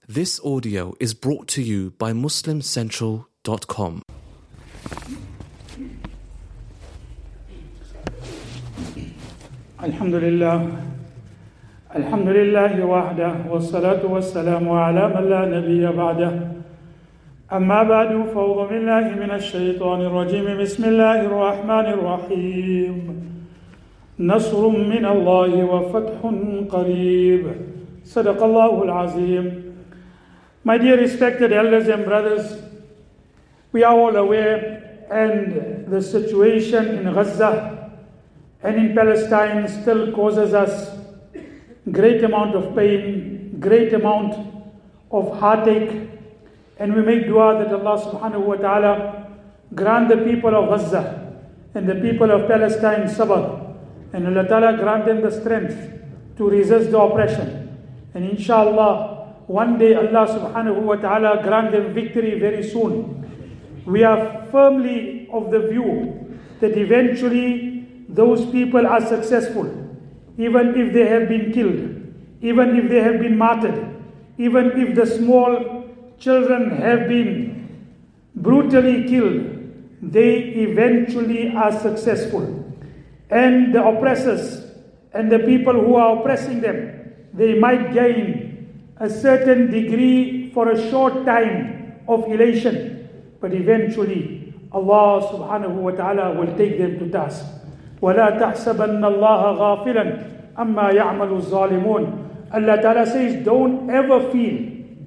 This audio is brought to you by MuslimCentral.com. Alhamdulillah wahdah wassalatu wassalamu ala man la nabiyya ba'dah. Amma ba'du, fa'udhu billahi minash shaitanir rajim. Bismillahir rahmanir rahim. Nasrun min Allahi wa fathun qareeb. Sadaqallahu al-azim. My dear respected elders and brothers, we are all aware, and the situation in Gaza and in Palestine still causes us great amount of pain, great amount of heartache, and we make dua that Allah subhanahu wa ta'ala grant the people of Gaza and the people of Palestine sabr, and Allah ta'ala grant them the strength to resist the oppression, and inshallah one day Allah subhanahu wa ta'ala grant them victory very soon. We are firmly of the view that eventually those people are successful, even if they have been killed, even if they have been martyred, even if the small children have been brutally killed, they eventually are successful. And the oppressors and the people who are oppressing them, they might gain a certain degree for a short time of elation, but eventually Allah subhanahu wa ta'ala will take them to task. وَلَا تَحْسَبَنَّ اللَّهَ غَافِلًا أَمَّا يَعْمَلُ الظَّالِمُونَ. Allah ta'ala says, don't ever feel,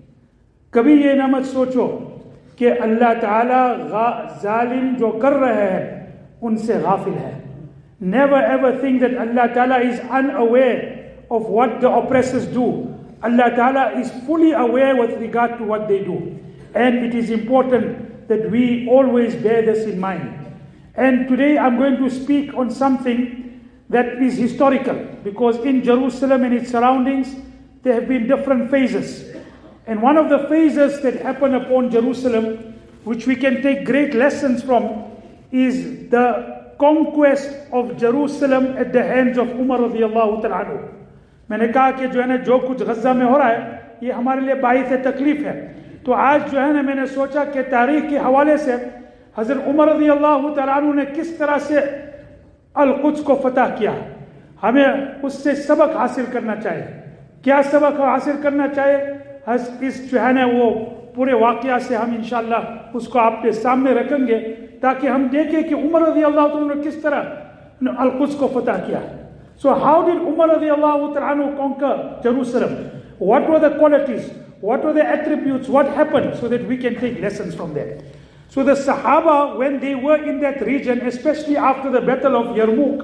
कभी ये ना मत सोचो कि Allah ta'ala zalim जो कर रहे हैं उनसे गाफिल है. Never ever think that Allah ta'ala is unaware of what the oppressors do. Allah Ta'ala is fully aware with regard to what they do. And it is important that we always bear this in mind. And today I'm going to speak on something that is historical, because in Jerusalem and its surroundings there have been different phases. And one of the phases that happened upon Jerusalem, which we can take great lessons from, is the conquest of Jerusalem at the hands of Umar radiallahu ta'ala anhu. मैंने कहा कि जो है ना जो कुछ गज़ा में हो रहा है ये हमारे लिए बाइस तकलीफ है. तो आज जो है ना मैंने सोचा कि तारीख के हवाले से हज़रत उमर रज़ियल्लाहु तआला अन्हु ने किस तरह से अल-कुद्स को फतह किया, हमें उससे सबक हासिल करना चाहिए. क्या सबक हासिल करना चाहिए, इस जो है ना वो पूरे वाक़या से हम इंशाअल्लाह उसको आपके सामने रखेंगे, ताकि हम देखें कि उमर रज़ियल्लाहु तआला ने किस तरह अल-कुद्स को फतह किया. So how did Umar radiallahu ta'ala conquer Jerusalem? What were the qualities? What were the attributes? What happened? So that we can take lessons from that. So the Sahaba, when they were in that region, especially after the battle of Yarmouk,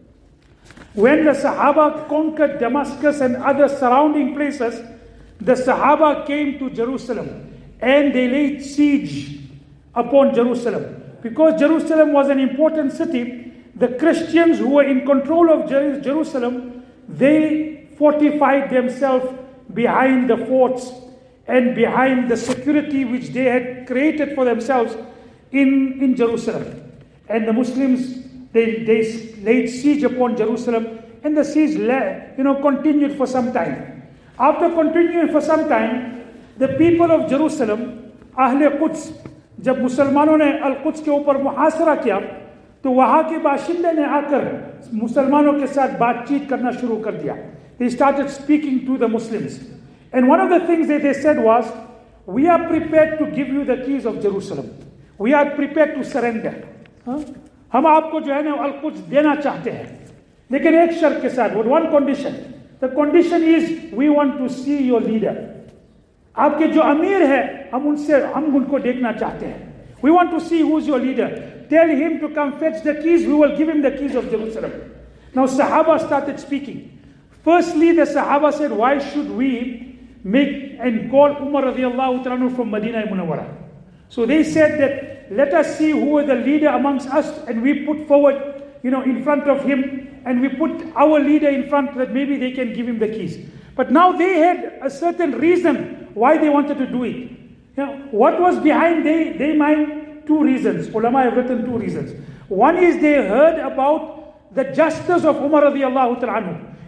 when the Sahaba conquered Damascus and other surrounding places, the Sahaba came to Jerusalem and they laid siege upon Jerusalem. Because Jerusalem was an important city, the Christians who were in control of Jerusalem, they fortified themselves behind the forts and behind the security which they had created for themselves in Jerusalem. And the Muslims, they laid siege upon Jerusalem, and the siege continued for some time. After continuing for some time, the people of Jerusalem, Ahle Quds, जब मुसलमानों ने Al-Quds के ऊपर मुहासरा किया, तो वहां के बाशिंदे ने आकर मुसलमानों के साथ बातचीत करना शुरू कर दिया. They started speaking to the Muslims. And one of the things that they said was, we are prepared to give you the keys of Jerusalem. We are prepared to surrender. हम आपको जो है ना अल-कुद्स देना चाहते हैं, लेकिन एक शर्त के साथ, with one condition. The condition is, we want to see your leader. आपके जो अमीर है हम उनको देखना चाहते हैं. We want to see who's your leader. Tell him to come fetch the keys, we will give him the keys of Jerusalem. Now Sahaba started speaking. Firstly, the Sahaba said, why should we make and call Umar radiallahu ta'ala from Medina Munawwara? So they said that let us see who is the leader amongst us, and we put forward, in front of him, and we put our leader in front, that maybe they can give him the keys. But now they had a certain reason why they wanted to do it. What was behind their mind? Two reasons. Ulama have written two reasons. One is they heard about the justice of Umar radiallahu ta'ala anhu,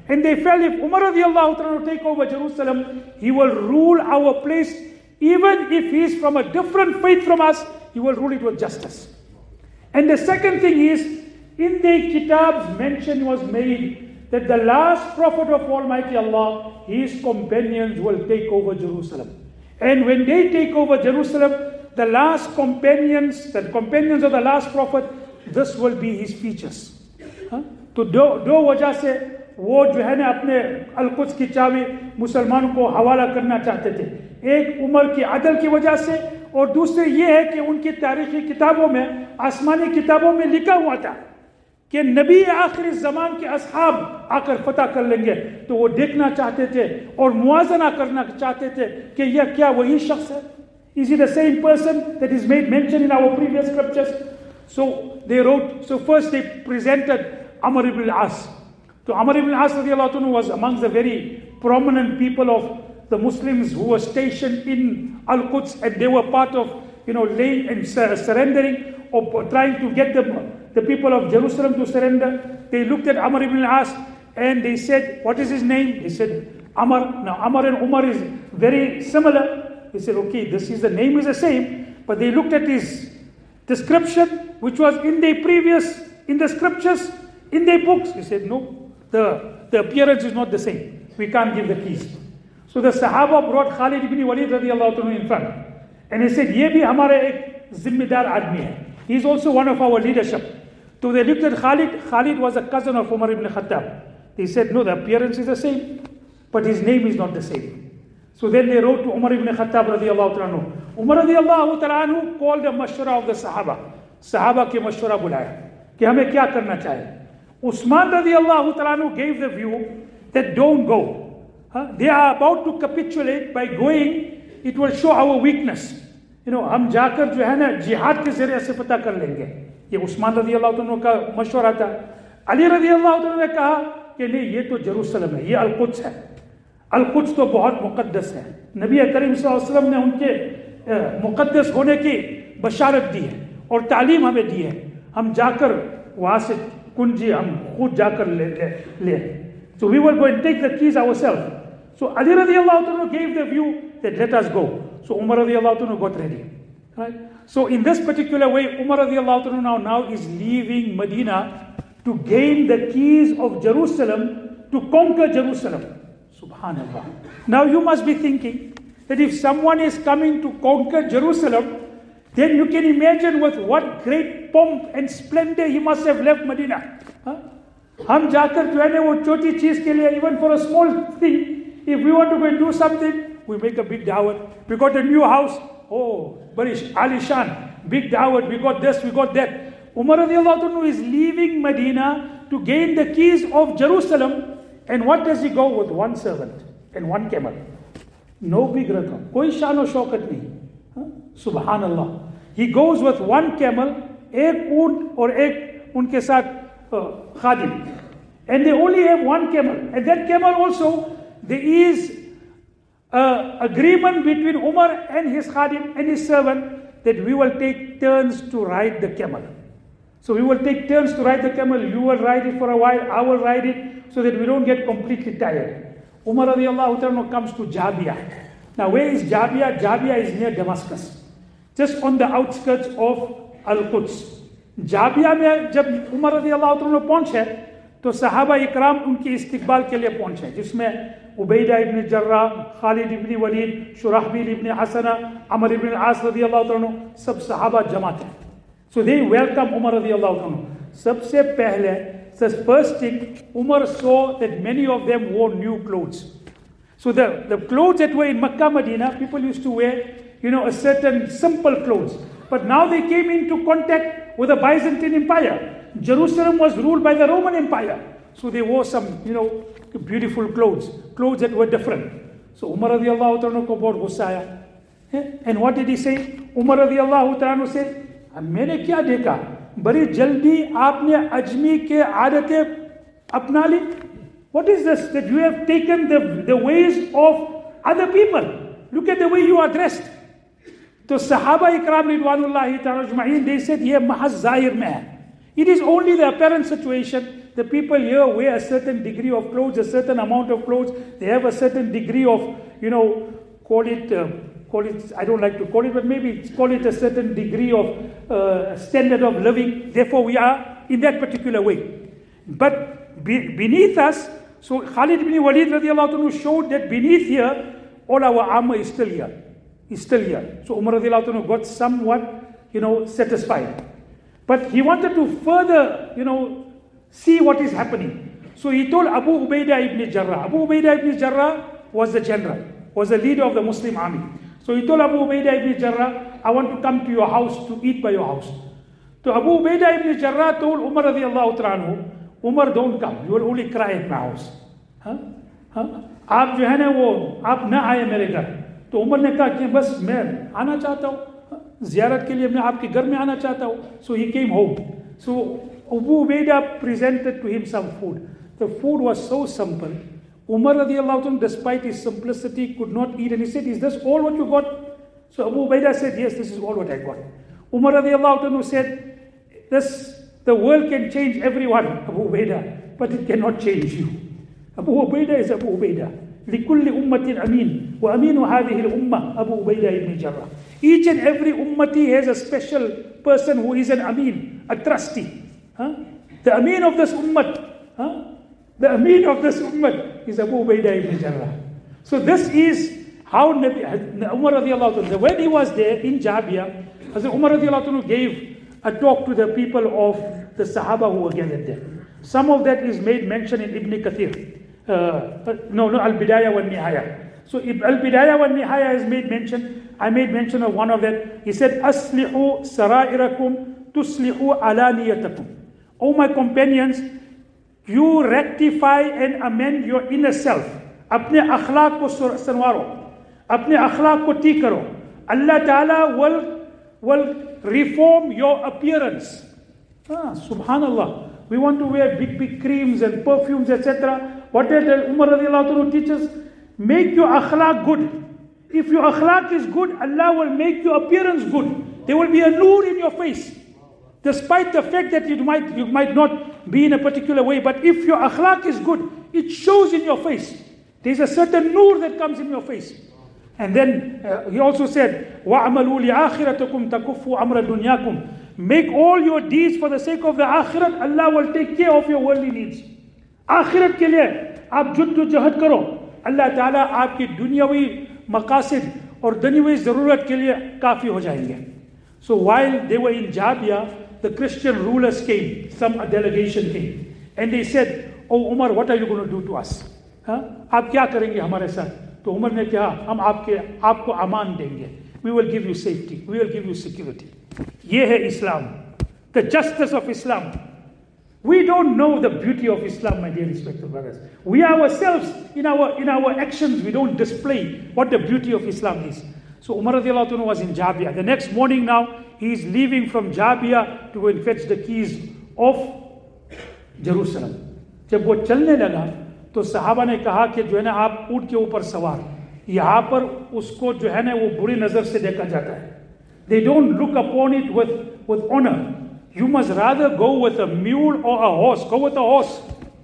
And they felt if Umar radiallahu ta'ala take over Jerusalem, he will rule our place. Even if he is from a different faith from us, he will rule it with justice. And the second thing is, in the kitabs mention was made that the last prophet of Almighty Allah, his companions will take over Jerusalem. And when they take over Jerusalem, the last companions, the companions of the last prophet, this will be his features. तो दो वजह से वो जो है ना अपने Al-Quds की चाबी मुसलमानों को हवाला करना चाहते थे. एक उमर की अदल की वजह से, और दूसरे ये है कि उनकी तारीखी किताबों में, आसमानी किताबों में लिखा हुआ था कि नबी आखिरी ज़मान के असहाब आकर फतह कर लेंगे. तो वो देखना चाहते थे और मुआजना करना चाहते थे कि यह क्या वही शख्स है. Is he the same person that is made mention in our previous scriptures? So they wrote, so first they presented Amr ibn al-As. So Amr ibn al-As radiallahu anhu was amongst the very prominent people of the Muslims who were stationed in Al-Quds, and they were part of, laying and surrendering, or trying to get the people of Jerusalem to surrender. They looked at Amr ibn al-As and they said, what is his name? They said, Amr. Now Amr and Umar is very similar. They said, okay, the name is the same, but they looked at his description, which was in the scriptures, in their books. He said, no, the appearance is not the same. We can't give the keys. So the Sahaba brought Khalid ibn Walid radiallahu anhu in front. And he said, ye bhi hamara ek zimmedar aadmi hai. He is also one of our leadership. So they looked at Khalid. Khalid was a cousin of Umar ibn Khattab. They said, no, the appearance is the same, but his name is not the same. So then they wrote to Umar ibn Khattab radiallahu anhu. Umar radiallahu anhu called a mashwara of the Sahaba. Sahaba ke mashwara bulaya कि हमें क्या करना चाहिए. Usman radiallahu anhu gave the view that don't go. They are about to capitulate. By going, it will show our weakness. हम जाकर जो है ना जिहाद के जरिए से पता कर लेंगे. ये उस्मान रदियल्लाहु अन्हु का मशवरा था. अली रदियल्लाहु अन्हु ने कहा कि नहीं, ये तो जेरूसलम है, ये अल-कुद्स है. अल-कुद्स तो बहुत मुकद्दस है. नबी करीम सल्लल्लाहु अलैहि वसल्लम ने उनके मुकद्दस होने की बशारत दी है और तालीम हमें दी है. हम जाकर वहाँ से कुंजी हम खुद जाकर ले. So we will go and take the keys ourselves. So Ali radiallahu anhu gave the view that let us go. So Umar radiallahu anhu got ready. Right? So in this particular way, Umar radiallahu anhu now is leaving Medina to gain the keys of Jerusalem, to conquer Jerusalem. Subhanallah. Now you must be thinking that if someone is coming to conquer Jerusalem, then you can imagine with what great pomp and splendor he must have left Medina. हम जाकर जो है ना वो छोटी चीज के लिए, even for a small thing, if we want to go and do something, we make a big dawat. We got a new house, oh, Barish, Alishan, big dawat, we got this, we got that. Umar radiallahu anhu is leaving Medina to gain the keys of Jerusalem, and what does he go with? One servant and one camel. No big raqam, koi shan o shaukat nahi. Subhanallah. He goes with one camel, ek oont or ek unke saath khadim. And they only have one camel. And that camel also, there is agreement between Umar and his khadim and his servant that we will take turns to ride the camel. So we will take turns to ride the camel. You will ride it for a while, I will ride it, so that we don't get completely tired. Umar radiallahu anhu comes to Jabia. Now where is Jabia? Jabia is near Damascus, just on the outskirts of Al-Quds. Jabiya में जब उमर रज़ियल्लाहु अन्हु पहुंचे तो सहाबा इकराम उनकी इस्तकबाल के लिए पहुंचे, जिसमें उबैदा इब्न जर्राह, खालिद इब्न वलीद, शुराहबील इब्न हसना, अमर इब्न आस रज़ियल्लाहु अन्हु, सब सहाबा जमा थे. So they welcome Umar रज़ियल्लाहु अन्हु. सबसे पहले, the first thing, Umar saw that many of them wore new clothes. So the clothes that were in Makkah, Medina, people used to wear, a certain simple clothes. But now they came into contact with the Byzantine Empire. Jerusalem was ruled by the Roman Empire. So they wore some, beautiful clothes that were different. So Umar radiallahu anhu ko bahut gussa aaya. And what did he say? Umar radiallahu anhu said, मैंने क्या देखा, बड़ी जल्दी आपने अजमी के आदतें अपना ली. What is this? That you have taken the ways of other people. Look at the way you are dressed. So Sahaba Ikram Ridwanullahi ta'ala ajma'in, they said, ये महज ज़ाहिर में है. It is only the apparent situation the people here wear a certain degree of clothes, a certain amount of clothes. They have a certain degree of, call it, I don't like to call it, but maybe call it a certain degree of standard of living. Therefore, we are in that particular way. But beneath us, so Khalid ibn Walid radiallahu anhu showed that beneath here, all our armor is still here. Is still here. So Umar radiallahu anhu got somewhat, satisfied. But he wanted to further, see what is happening. So he told Abu Ubaidah ibn Jarrah. Abu Ubaidah ibn Jarrah was the general, was the leader of the Muslim army. So he told Abu Ubaidah ibn Jarrah, I want to come to your house to eat by your house. So Abu Ubaidah ibn Jarrah told Umar radiallahu anhu, Umar, don't come. You will only cry at my house. आप जो है ना वो आप ना आए मेरे घर. तो उमर ने कहा कि बस मैं आना चाहता हूँ ज़ियारत के लिए, मैं आपके घर में आना चाहता हूँ. So he came home. So Abu Ubaidah presented to him some food. The food was so simple. Umar radiallahu anhu, despite his simplicity, could not eat, and he said, is this all what you got? So Abu Ubaidah said, yes, this is all what I got. Umar radiallahu anhu said, the world can change everyone, Abu Ubaidah, but it cannot change you. Abu Ubaidah is Abu Ubaidah. لكل أمة أمين وأمين هذه الأمة أبو عبيدة ibn Jarrah. Each and every ummati has a special person who is an Amin, a trustee. The Amin of this ummah, the Amin of this ummah is Abu Ubaidah ibn Jarrah. So this is how Umar radiallahu anhu, when he was there in Jabia, Hazrat Umar radiallahu anhu gave a talk to the people of the Sahaba who were gathered there. Some of that is made mention in Ibn Kathir. Al-Bidayah wa Nihaya. So Al-Bidayah wa Nihaya is made mention. I made mention of one of them. He said, Aslihu sarairakum tuslihu alaniyatakum. O my companions, you rectify and amend your inner self. Apne akhlaq ko sanwaro. Apne akhlaq ko ठीक करो. Allah Ta'ala will reform your appearance. Subhanallah. We want to wear big creams and perfumes, etc. What did Umar radiallahu anhu teach us? Make your akhlaq good. If your akhlaq is good, Allah will make your appearance good. There will be a nur in your face. Despite the fact that you might not be in a particular way, but if your akhlaq is good, it shows in your face. There's a certain nur that comes in your face. And then he also said, وَعْمَلُوا لِآخِرَتَكُمْ تَكُفُّوا أَمْرَ دُنْيَاكُمْ. Make all your deeds for the sake of the akhirat. Allah will take care of your worldly needs. आखिरत के लिए आप जुद्दोजहद करो, अल्लाह ताला आपकी दुनियावी मकासिद और दुनियावी ज़रूरत के लिए काफ़ी हो जाएंगे. So while they were in Jabia, the Christian rulers came, some delegation came, and they said, Oh Umar, what are you going to do to us? आप क्या करेंगे हमारे साथ? तो उमर ने कहा, हम आपको अमान देंगे. We will give you safety. We will give you security. ये है Islam, the justice of Islam. We don't know the beauty of Islam, my dear respected brothers. We ourselves, in our actions, we don't display what the beauty of Islam is. So Umar radiallahu anhu was in Jabia. The next morning now, he is leaving from Jabia to go and fetch the keys of Jerusalem. जब वो चलने लगा, तो सहाबा ने कहा कि जो है ना आप ऊंट के ऊपर सवार, यहाँ पर उसको जो है ना वो बुरी नजर से देखा जाता है. They don't look upon it with honor. You must rather go with a mule or a horse. Go with a horse.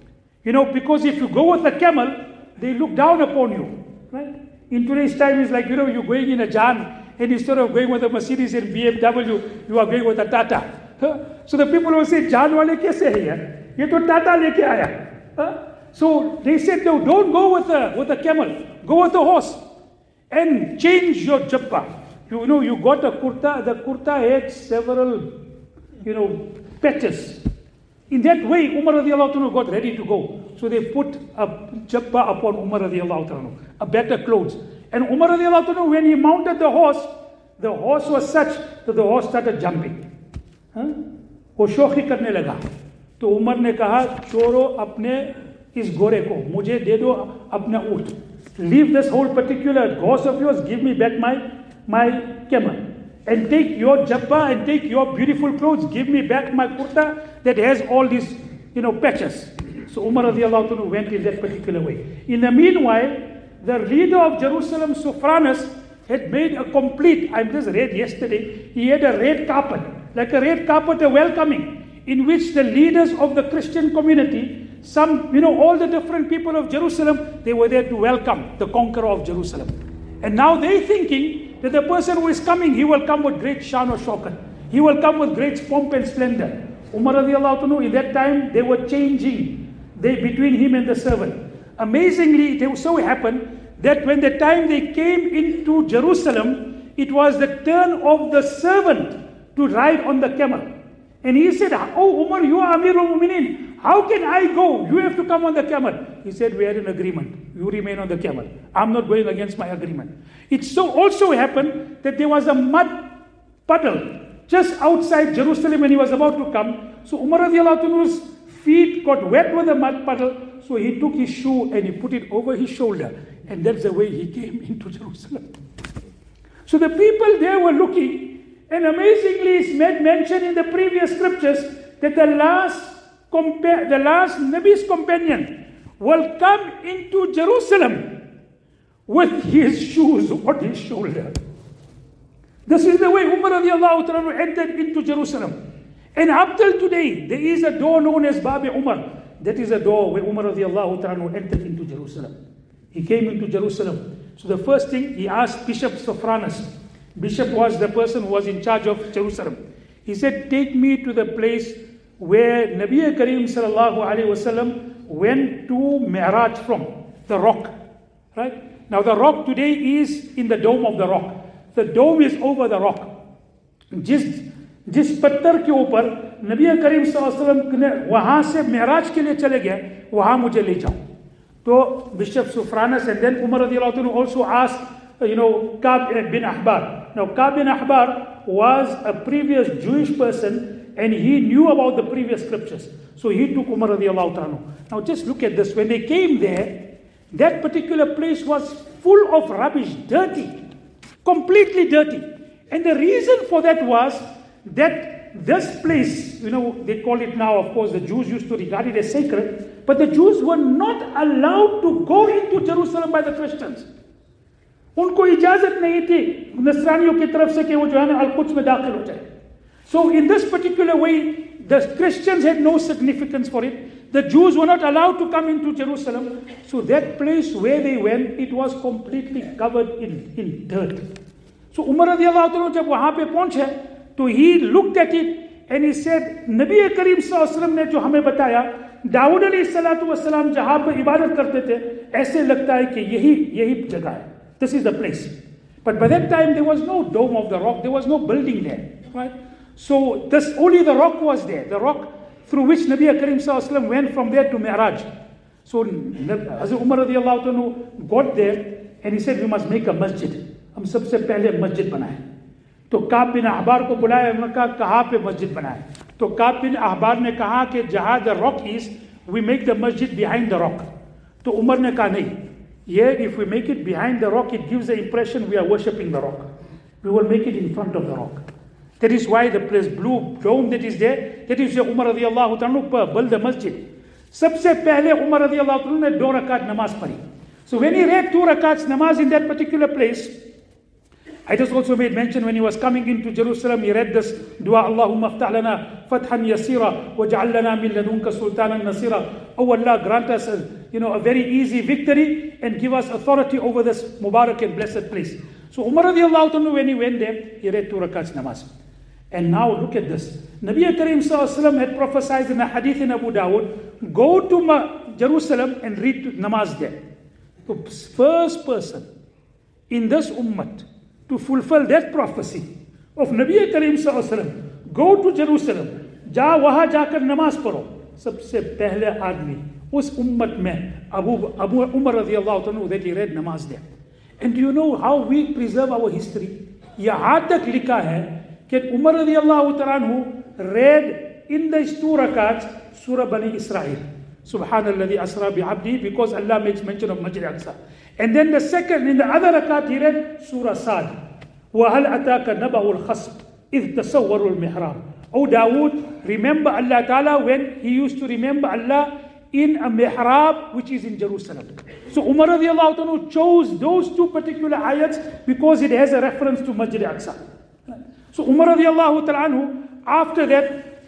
Because if you go with a camel, they look down upon you. Right? In today's time, it's like, you're going in a Jan, and instead of going with a Mercedes and BMW, you are going with a Tata. So the people will say, Jan wale kaise hai yaar? Ye to Tata leke aaya. So they said, no, don't go with a camel. Go with a horse. And change your jabba. You got a kurta. The kurta had several patches. In that way, Umar radiallahu anhu got ready to go. So they put a jabba upon Umar radiallahu anhu, a better clothes. And Umar radiallahu anhu, when he mounted the horse was such that the horse started jumping. वो शौखी करने लगा. तो उमर ने कहा, छोड़ो अपने इस घोड़े को, मुझे दे दो अपना ऊँट. Leave this whole particular horse of yours, give me back my camel. And take your jabba and take your beautiful clothes. Give me back my kurta that has all these, patches. So Umar radiallahu anhu went in that particular way. In the meanwhile, the leader of Jerusalem, Sophronius, had made a complete, I just read yesterday, he had a red carpet, like a red carpet, a welcoming. in which the leaders of the Christian community, all the different people of Jerusalem, they were there to welcome the conqueror of Jerusalem. And now they're thinking that the person who is coming, he will come with great shan or shaukat. He will come with great pomp and splendor. Umar radiallahu anhu, in that time, they were changing between him and the servant. Amazingly, it so happened that when the time they came into Jerusalem, it was the turn of the servant to ride on the camel. And he said, "Oh Umar, you are Amir al-Mu'mineen. How can I go? You have to come on the camel." He said, "We had an agreement. You remain on the camel. I'm not going against my agreement." It so also happened that there was a mud puddle just outside Jerusalem when he was about to come. So Umar radiallahu anhu's feet got wet with the mud puddle. So he took his shoe and he put it over his shoulder. And that's the way he came into Jerusalem. So the people there were looking. And amazingly, it's made mention in the previous scriptures that the last Nabi's companion will come into Jerusalem with his shoes on his shoulder. This is the way Umar radiallahu anhu entered into Jerusalem. And up till today, there is a door known as Bab-e Umar. That is a door where Umar radiallahu anhu entered into Jerusalem. He came into Jerusalem. So the first thing, he asked Bishop Sophronus. Bishop was the person who was in charge of Jerusalem. He said, "Take me to the place where Nabi Kareem sallallahu alaihi wasallam went to Mi'raj from, the rock." Right? Now the rock today is in the dome of the rock. The dome is over the rock. जिस पत्थर के ऊपर नबी करीम सल्लल्लाहु अलैहि वसल्लम ने वहां से मेराज के लिए चले गए, वहां मुझे ले जाओ. तो Bishop Sophronus and then Umar radiallahu anhu also asked, Ka'b bin Ahbar. Now Ka'b bin Ahbar was a previous Jewish person and he knew about the previous scriptures. So he took Umar radiallahu anhu. Now just look at this. When they came there, that particular place was full of rubbish, dirty, completely dirty. And the reason for that was that this place, they call it now, of course, the Jews used to regard it as sacred, but the Jews were not allowed to go into Jerusalem by the Christians. उनको इजाजत नहीं थी नसरानियों की तरफ से कि वो जो है ना अल-कुद्स में दाखिल हो जाए. So in this particular way, the Christians had no significance for it. The Jews were not allowed to come into Jerusalem. So that place where they went, it was completely covered in dirt. So Umar radiallahu anhu जब वहां पे पहुंचे, तो he looked at it and he said, नबी करीम सल्लल्लाहु अलैहि वसल्लम ने जो हमें बताया, दाऊद अलैहिस्सलातु वस्सलाम जहां पर इबादत करते थे, ऐसे लगता है कि यही जगह है. This is the place. But by that time there was no dome of the rock, there was no building there, right? So only the rock was there, the rock through which Nabi Karim Sallallahu Alaihi Wasallam went from there to Mi'raj. So Hazrat Umar radiallahu anhu got there and he said, we must make a masjid. हम सबसे पहले मस्जिद बनाए. तो काब बिन अहबार को बुलाया, उन्होंने कहा कहाँ पे मस्जिद बनाए. तो काब बिन अहबार ने कहा कि जहाँ the rock is, we make the masjid behind the rock. तो उमर ने कहा नहीं, if we make it behind the rock, it gives the impression we are worshipping the rock. We will make it in front of the rock. That is why the place blue dome that is there, that is where Umar radiallahu anhu built the masjid. सबसे पहले Umar radiallahu anhu ने 2 rakat namaz पढ़ी. So when he read 2 rakats namaz in that particular place, I just also made mention when he was coming into Jerusalem, he read this dua, Allahumma aftah lana fathan yasira waj'al lana min ladunka sultanan nasira. Oh Allah, grant us a very easy victory and give us authority over this Mubarak and blessed place. So Umar radiallahu anhu, when he went there, he read 2 rakats namaz. And now look at this. Nabi Karim Sallallahu Alaihi Wasallam had prophesied in a hadith in Abu Dawud, go to Jerusalem and read namaz there. The first person in this ummah to fulfill that prophecy of Nabi Karim Sallallahu Alaihi Wasallam, go to Jerusalem, वहाँ जाकर नमाज पढ़ो. सबसे पहले आदमी उस उम्मत में Abu Umar radiallahu anhu, that he read namaz there. And do you know how we preserve our history? यहाँ तक लिखा है कि Umar radiallahu anhu read in these 2 rakats Surah Bani Israel, Subhanalladhi asra bi'abdi, because Allah makes mention of Masjid Aqsa. And then in the other rakat he read Surah Sad, وَهَلْ أَتَاكَ نَبَأُ الْخَصْبِ إِذْ تَصَوَّرُوا الْمِحْرَابِ. O Dawood, remember Allah Ta'ala when he used to remember Allah in a mihrab which is in Jerusalem. So Umar radiallahu anhu chose those 2 particular ayats because it has a reference to Masjid Aqsa. So Umar radiallahu anhu, after that,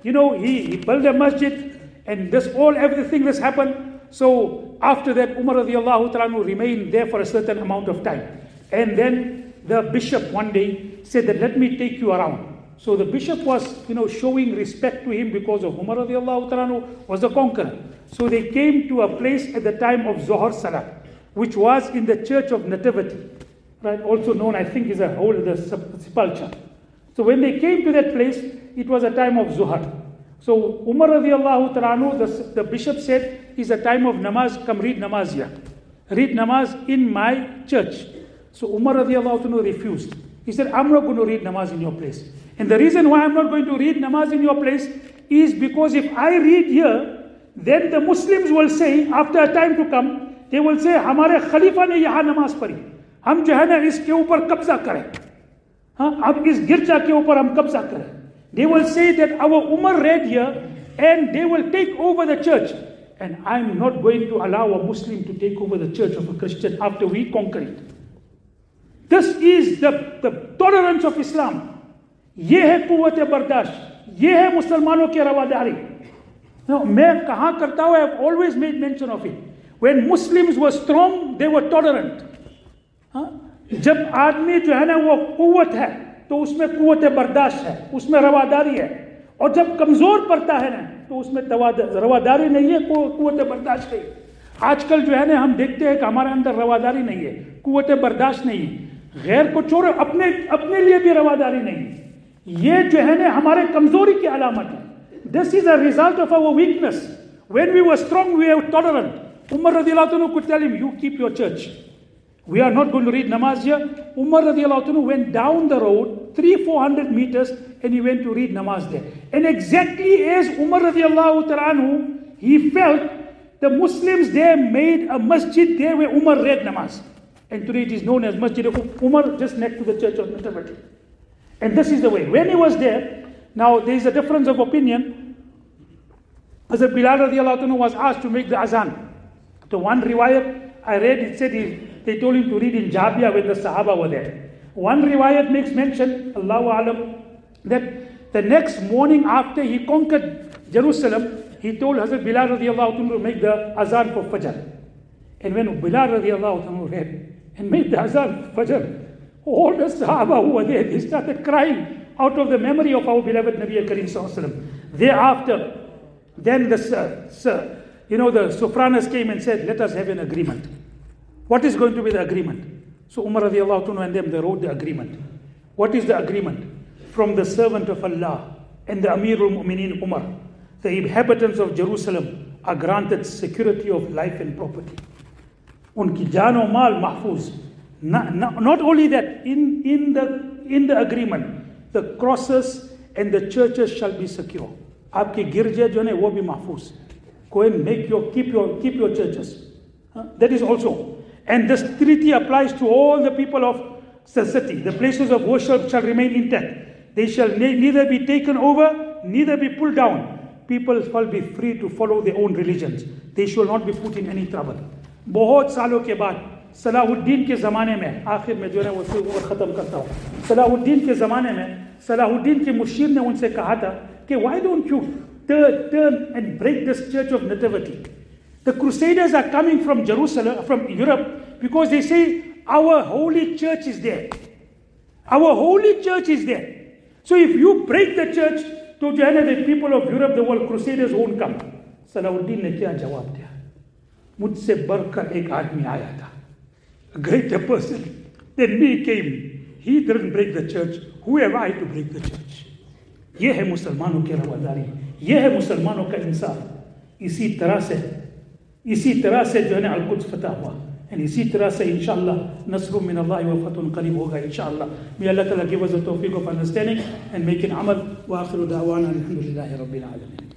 he built a masjid, and everything this happened. So after that, Umar radiallahu ta'ala remained there for a certain amount of time. And then the bishop one day said that, let me take you around. So the bishop was, showing respect to him because of Umar radiallahu ta'ala was the conqueror. So they came to a place at the time of Zohar Salah, which was in the church of Nativity, right? Also known, I think, as the sepulchre. So when they came to that place, it was a time of Zuhar. So Umar radiallahu ta'ala, the bishop said, it's a time of namaz, come read namaz here. Read namaz in my church. So Umar radiallahu ta'ala refused. He said, I'm not going to read namaz in your place. And the reason why I'm not going to read namaz in your place is because if I read here, then the Muslims will say, after a time to come, they will say, हमारे खलीफा ने यहाँ नमाज पढ़ी, हम जो है ना इसके ऊपर कब्जा करें, अब इस गिरजा के ऊपर हम कब्जा करें. They will say that our Umar read here and they will take over the church. And I'm not going to allow a Muslim to take over the church of a Christian after we conquer it. This is the tolerance of Islam. ये है कुव्वत बर्दाश्त, ये है मुसलमानों की रवादारी. Now, मैं कहाँ करता हूँ, I have always made mention of it. When Muslims were strong, they were tolerant. जब आदमी जो है ना वो कुव्वत है, तो उसमें कुव्वत बर्दाश्त है, उसमें रवादारी है. और जब कमजोर पड़ता है ना, तो उसमें रवादारी नहीं है, कुव्वत बर्दाश्त नहीं. आजकल जो है ना हम देखते हैं कि हमारे अंदर रवादारी नहीं है, कुव्वत बर्दाश्त नहीं है, गैर को छोड़ो अपने लिए भी रवादारी नहीं है. ये जो है ना हमारे कमजोरी की अलामत है. This is a result of our weakness. When we were strong, we were tolerant. Umar radiallahu anhu could tell him, you keep your church. We are not going to read namaz here. Umar radiallahu anhu went down the road 300-400 meters and he went to read namaz there. And exactly as Umar radiallahu anhu, he felt the Muslims there made a masjid there where Umar read namaz. And today it is known as Masjid Umar, just next to the church of Nativity. And this is the way. When he was there, now there is a difference of opinion. Hazrat Bilal radiallahu anhu was asked to make the azan. So one riwayat I read, it said they told him to read in Jabia when the Sahaba were there. One riwayat makes mention, Allahu Alam, that the next morning after he conquered Jerusalem, he told Hazrat Bilal radiallahu anhu to make the azan for Fajr. And when Bilal radiallahu anhu read and made the azan for Fajr, all the Sahaba who were there, they started crying out of the memory of our beloved Nabi Kareem Sallallahu Alaihi Wasallam. Thereafter, then the Sufranas came and said, let us have an agreement. What is going to be the agreement? So Umar radiallahu anhu and them, they wrote the agreement. What is the agreement? From the servant of Allah and the Amirul Mu'mineen Umar, the inhabitants of Jerusalem are granted security of life and property. Unki jaan o maal mahfuz. Not only that, in the agreement, the crosses and the churches shall be secure. Aapke girje jo ne wo bhi mahfuz. Go and keep your churches. That is also. And this treaty applies to all the people of the city. The places of worship shall remain intact. They shall neither be taken over, neither be pulled down. People shall be free to follow their own religions. They shall not be put in any trouble. बहुत सालों के बाद सलाहुद्दीन के ज़माने में, आखिर में जो है वो ख़त्म करता हूँ, सलाहुद्दीन के ज़माने में सलाहुद्दीन के मुशीर ने उनसे कहा था कि why don't you turn and break this church of Nativity? The Crusaders are coming from Jerusalem, from Europe, because they say our holy church is there. Our holy church is there. So if you break the church, to the people of Europe, the world Crusaders won't come. Salahuddin ने क्या जवाब दिया? मुझसे बढ़कर एक आदमी आया था. A greater person than me came. He didn't break the church. Who am I to break the church? ये है मुसलमानों की रवादारी. ये है मुसलमानों का इंसाफ. इसी तरह से जो है ना अल-कुद्स फतह हुआ. And इसी तरह से इंशाअल्लाह नस्रुम मिन अल्लाह व फतहुन करीब होगा इंशाअल्लाह. May Allah Ta'ala give us the tawfiq of understanding and making amal. Wa akhiru da'wana alhamdulillahi rabbil alamin.